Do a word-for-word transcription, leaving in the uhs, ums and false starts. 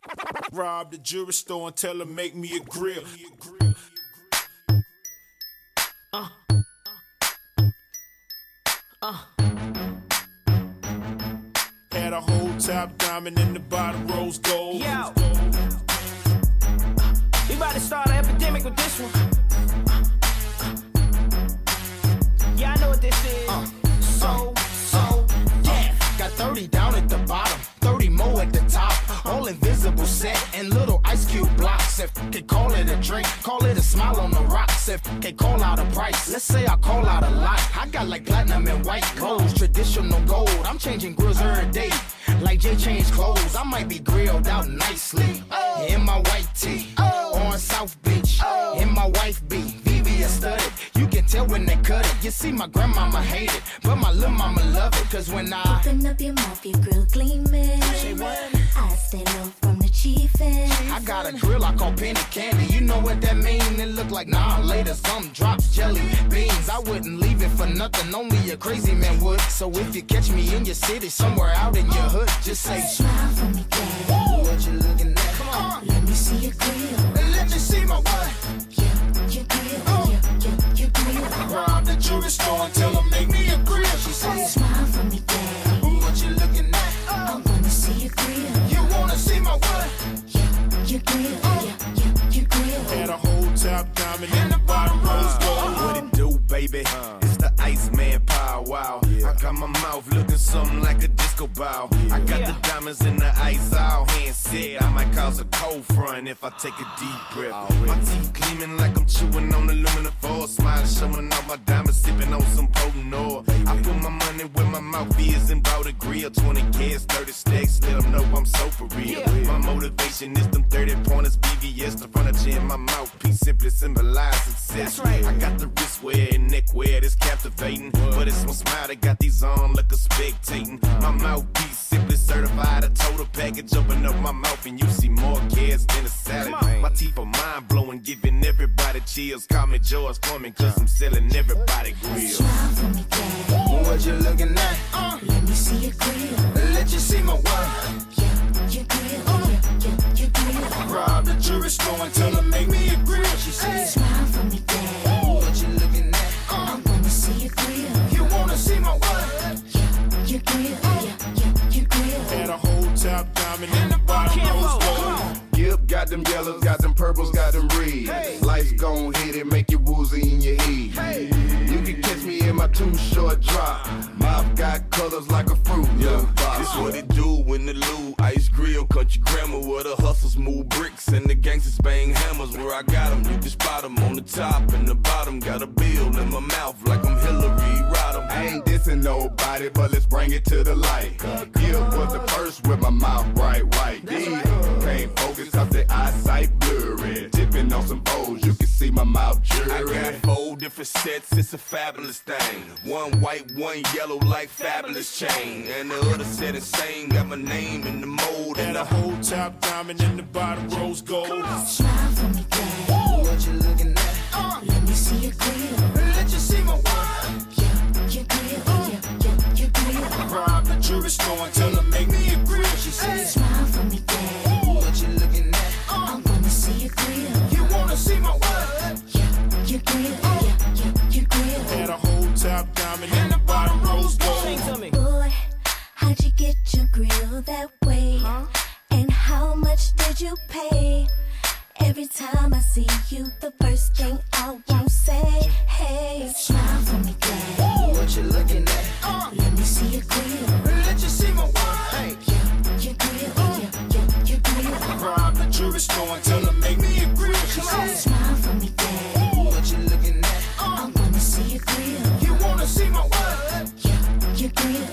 Rob the jewelry store and tell her make me a grill. Uh. Uh. Had a whole top diamond in the bottom rose gold. Yo. We about to start an epidemic with this one. Yeah, I know what this is. Uh, so, uh, so, yeah. Got thirty down at the bottom, thirty more at the top. All invisible set and little ice cube blocks. If they call it a drink, call it a smile on the rocks. If they call out a price, let's say I call out a lot. I got like platinum and white gold, traditional gold. I'm changing grills every day, like Jay changed clothes. I might be grilled out nicely in my white tee on South Beach. In my wife be V V S studded. You can tell when they cut it. You see, my grandmama hate it, but my little mama love it. Cause when I open up your mouth, your grill gleaming. Say what? I stay low from the chiefin'. I got a grill I call penny candy. You know what that mean? It look like nah later some drops jelly beans. I wouldn't leave it for nothing. Only a crazy man would. So if you catch me in your city, somewhere out in your hood, just say smile for me, daddy. What you looking at? Come on, let me see your grill. Let me see my what? Yeah, your grill. Uh. Yeah, yeah, your grill. Rob the jewelry store and tell her make me a grill. She said smile for me, daddy. What you looking at? I wanna see your grill. You wanna see my what? Yeah, your grill. Yeah, yeah, your grill. Had a whole top diamond in the bottom rose gold. What it do, baby? It's the Iceman Power Wow. I got my mouth looking something like a disco ball. I got the diamonds in the ice all hand set. I might cause a cold front if I take a deep breath. My teeth gleaming like I'm chewing on aluminum foil. Smiling, showing off my diamonds, sipping on some potent oil. I put my money where my mouth is and bought a grill. twenty kids, thirty stacks, let them know I'm so for real. My motivation is them thirty pointers, B V S, the furniture in my mouthpiece simply symbolize success. I got the wrist wear and neck wear that's captivating, but it's my smile that got these on like a spectating. My mouthpiece simply certified, a total package. Open up my mouth and you see more kids than a salad. My teeth are mind blowing, giving everybody chills. Call me George Foreman, cause I'm selling everybody grills. Smile for me, daddy. What you looking at? Uh. Let me see your grill. Let you see my what? Yeah, your grill. Uh. Yeah, yeah, your grill. Rob the jewelry store and tell her make me a grill. She said smile for me, daddy. What you looking at? I wanna see your grill. You wanna see my what? Yeah, your grill. Yeah, yeah, your grill. Had a whole top diamond in the bottom rose gold. Yep, got them yellows, got them purples, got them reds. Hey. Life's gon' hit it, make you woozy in your head. Hey. You can catch me in my too short drop. Mouth got colors like a fruit. Yeah, this what it do when the Lou Ice Grill, country grammar, where the hustlers move bricks and the gangsters bang hammers. Where I got them, you can spot them on the top and the bottom. Got a bill in my mouth like I'm Hillary Rodham. I ain't dissing nobody, but let's bring it to the light. Gibb was the first with my mouth bright white. D can't focus cause the eyesight blurry. Tipping on some bowls, you can see my mouth jury. I got four different sets, it's a fabulous thing. One white, one yellow, like fabulous chain. And the other set insane, got my name in the mold. Had And a a whole top diamond in the bottom rose gold. Smile for me, daddy. What you looking at? Uh. Let me see your grill. Let you see my what? Yeah, your grill. Yeah, yeah, your grill. Rob the jewelry store and tell her make me a grill. She said smile for me, daddy. What you looking at? I wanna see your grill. You wanna see my what? Yeah, your grill. Yeah, yeah, your grill. had a whole top diamond in the bottom rose gold. sing to me. Boy, how'd you get your grill that way? Huh? And how much did you pay? Every time I see you, the first thing I won't say, hey, smile for me, daddy. What you looking at? Uh, Let me see your grill. Let you see my what? Yeah, your grill. Yeah, yeah, your grill. Rob the jewelry store and tell her make me a grill. She said Smile for me, daddy. What you looking at? I wanna see your grill. You wanna see my what? Yeah, your grill.